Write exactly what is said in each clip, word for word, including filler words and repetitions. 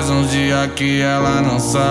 Faz uns dias que ela não sai.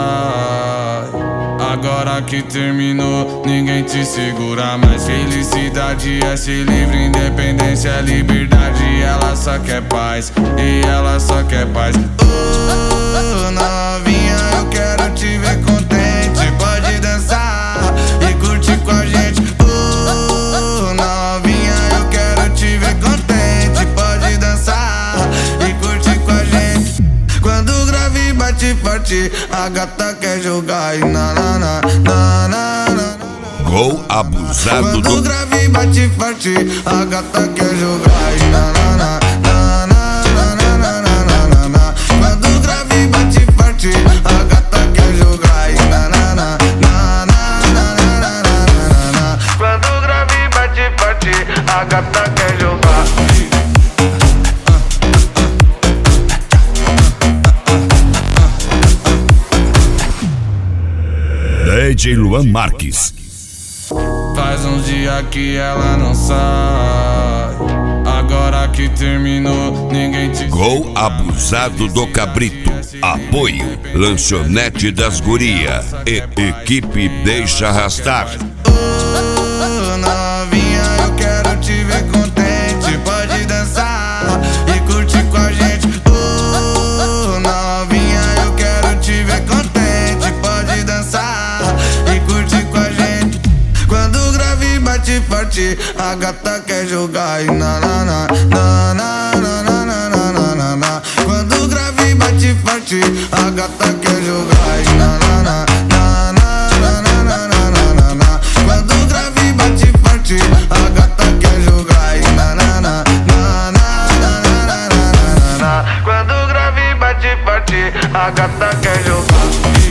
Agora que terminou, ninguém te segura mais. Felicidade é ser livre, independência é liberdade. Ela só quer paz, e ela só quer paz. Oh, novinha, eu quero te ver contente. Pode dançar e curtir com a gente. Oh, novinha, eu quero te ver contente. Pode dançar e curtir com a gente. Quando o grave bate forte, a gata quer jogar e na na na na na na. Gol abusado. Quando do... o grave bate forte, a gata quer jogar e na na na na na na na na na na. Quando o grave bate forte, a gata quer jogar e na na na na na na na na na. Quando o grave bate forte, a gata quer jogar. D J Luan Marques. Faz uns dias que ela não sai. Agora que terminou, ninguém te... Gol abusado do Cabrito. Apoio Lanchonete das Guria e equipe Deixa Arrastar. Oh, novinha, eu quero te ver contente. Pode dançar e curtir com a gente. Oh, novinha, eu quero te ver contente. Pode dançar e curtir com a gente. Quando o grave bate forte, a gata quer jogar e na na na na na na na na na na. Quando o grave bate forte, a gata quer jogar e na na na na na na na na na. Quando o grave bate forte, a gata quer jogar e na na na na na na na na. Quando o grave bate forte, a gata quer jogar.